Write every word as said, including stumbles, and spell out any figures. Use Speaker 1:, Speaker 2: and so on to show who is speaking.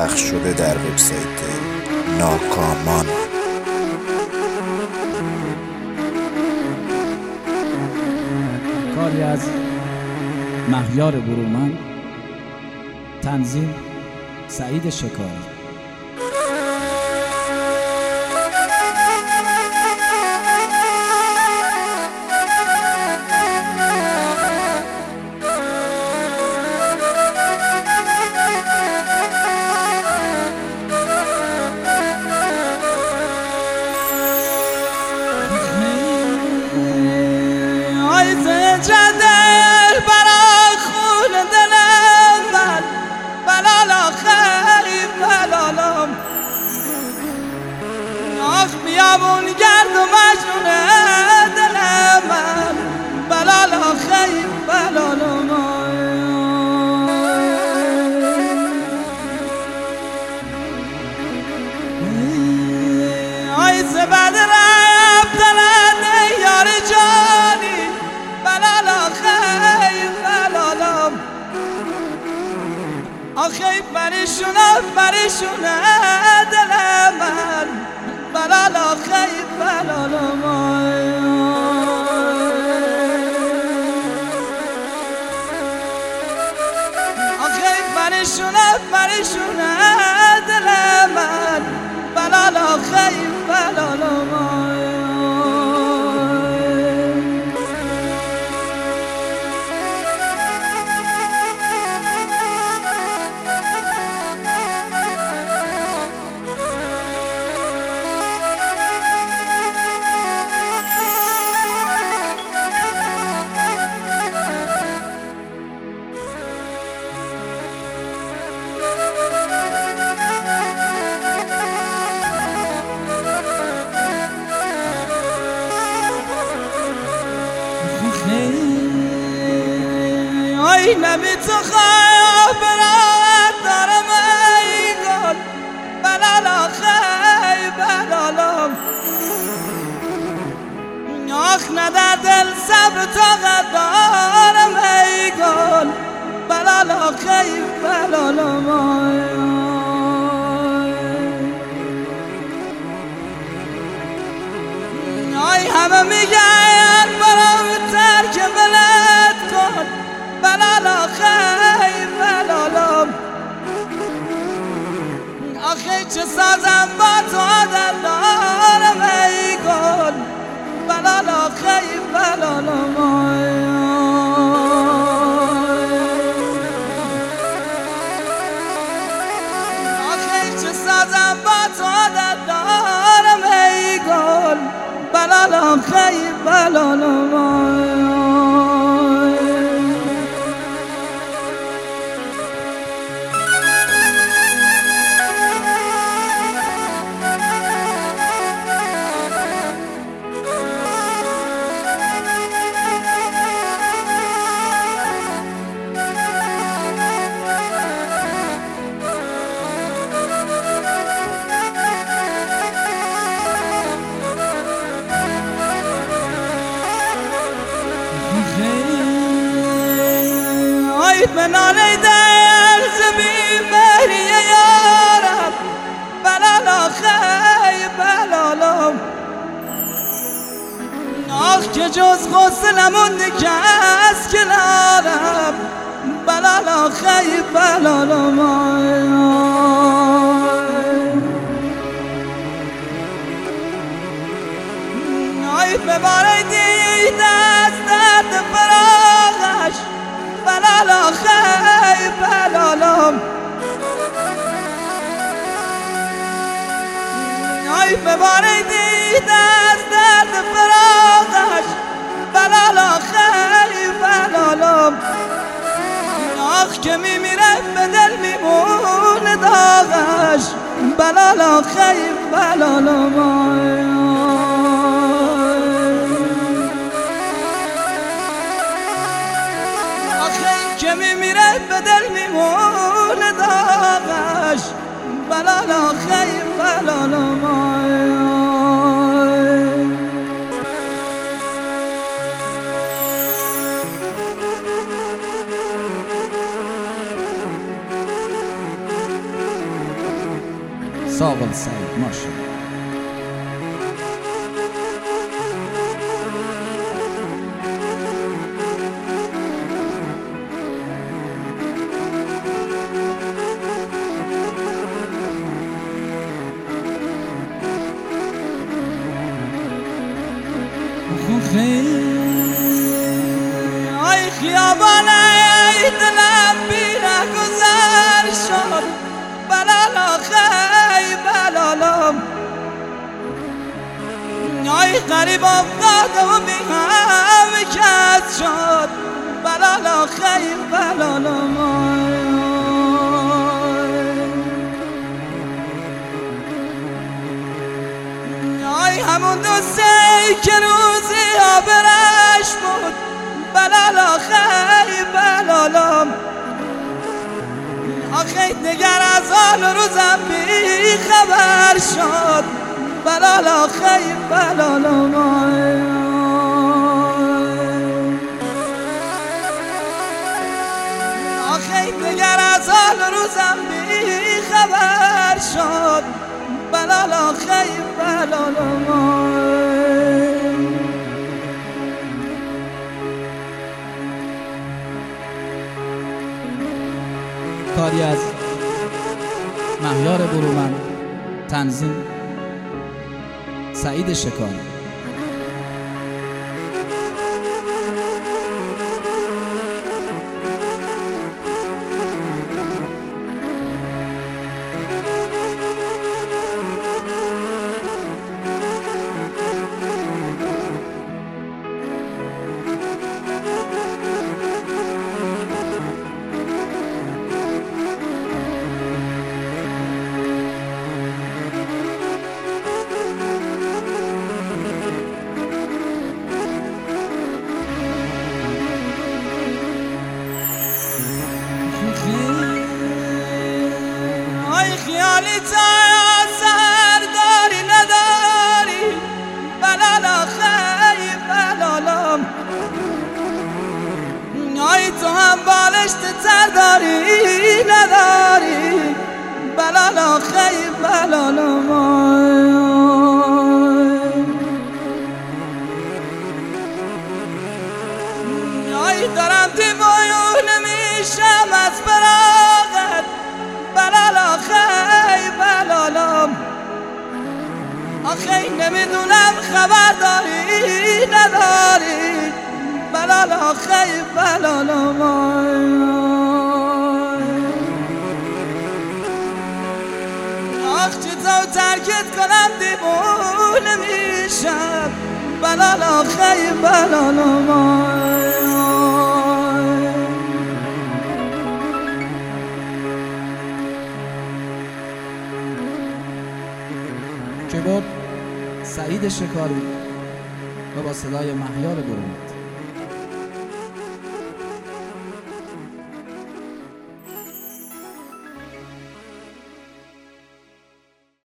Speaker 1: پخش شده در وبسایت ناکامان.
Speaker 2: کاری از مهیار برومند، تنظیم سعید شکاری.
Speaker 3: جدل برای خون دلم من بلالا خیلی بلالم آخ بیابون گرد و مجنونه دلم من بلالا خیلی بلالم آی زبد رب دلن یار جانی بلالا خیلی بلالم آخی پریشونه پریشونه دل من بلالا خیلی بلالم آخی پریشونه پریشونه دل من بلالا خیلی بلالم ای نبی تو خواهی برات دارم ای گل بلالا خیلی بلالم آخ ندر دل صبر طاقت دارم ای گل بلالا خیلی بلالم ای همه میگن برام ترک بلد کن بلالا خیلی بلالم آخه چه سازم با تو آدم دارم ای گل بلالا خیلی بلالم آخه چه سازم با تو آدم دارم ای گل بلالا خیلی بلالم منال دل زبی مهری یارم بلالا خیلی بلالم آخ که جز غسل نمونده کس کنارم بلالا خیلی بلالم آی بباره دید از درد فراغش بلالا خیلی بلالم آی بباره دید از درد فراغش بلالا خیلی بلالم آخ که میمیره به دل میمونه داغش بلالا خیلی بلالم که میمیره به دل میمونه داغش بلالا خیلی بلالم
Speaker 2: ساقل سعید ماشاءالله.
Speaker 3: ای خیابان ای دلم بیره گذر شد بلالا خی بلالم ای غریب افتاده و بی هم کس شد بلالا خی بلالم ای همون دوسته که روزی آبرش بود بلالا خی بلالم آخه نگر از حال روزم بی خبر شد بلالا خی بلالم آخه نگر از حال روزم بی خبر شد بلالا خی بلالم
Speaker 2: کاری از مهیار برومند، تنظیم سعید شکاری.
Speaker 3: ای خیالی تا سر داری نداری بلالا خی بلالم ای تو هم بالشت تر داری نداری بلالا خی بلالم ای دارم دیوانه میشم از فراغت بلالا خی بلالم آخه نمیدونم خبر داری نداری بلالا خی بلالم آخ چطور ترکت کنم دیوونه میشم بلالا خی بلالم
Speaker 2: کیبورد سعید شکاری و با صدای مهیار برومند.